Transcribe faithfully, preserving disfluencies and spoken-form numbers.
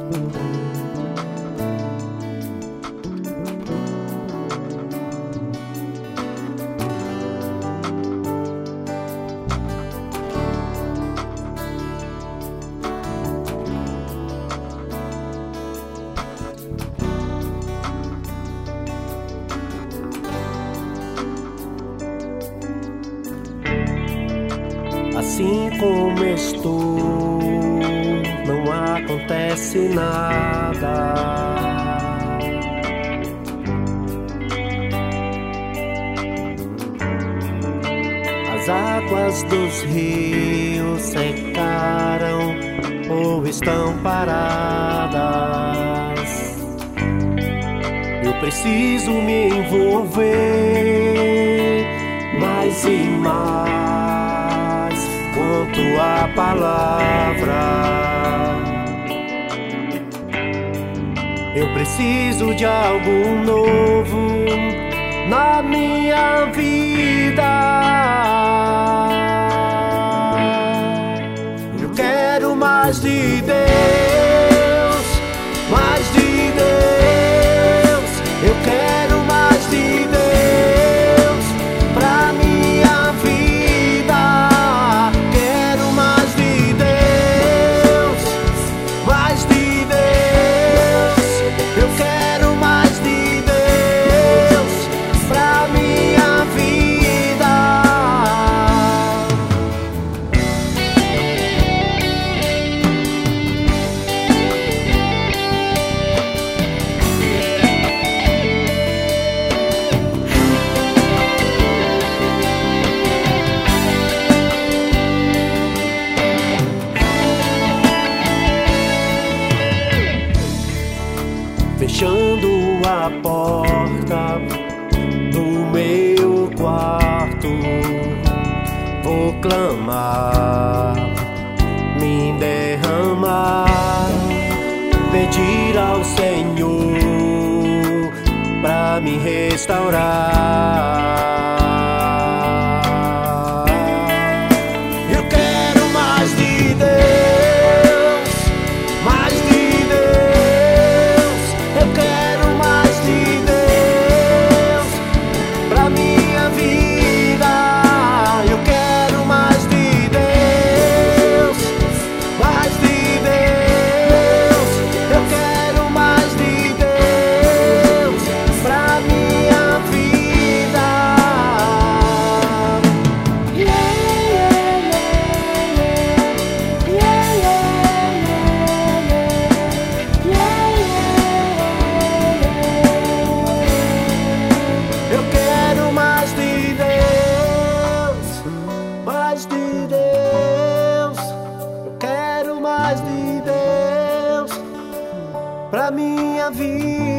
Assim como estou, não acontece nada. As águas dos rios secaram ou estão paradas. Eu preciso me envolver mais e mais quanto à palavra. Eu preciso de algo novo na minha vida. Eu quero mais de Deus, mais de Deus. Eu quero mais de Deus pra minha vida. Quero mais de Deus, mais de Deus. Eu quero mais de Deus pra minha vida. Fechando a porta do meu quarto, vou clamar, me derramar, pedir ao Senhor pra me restaurar. Eu quero mais de Deus, mais de Deus. Eu quero mais de Deus pra minha vida. Eu quero mais de Deus, mais de Deus. Eu quero mais de Deus pra minha vida. Yeah, yeah, yeah, yeah, yeah, yeah, yeah. Eu quero mais de Deus, mais de Deus. Eu quero mais de Deus pra minha vida.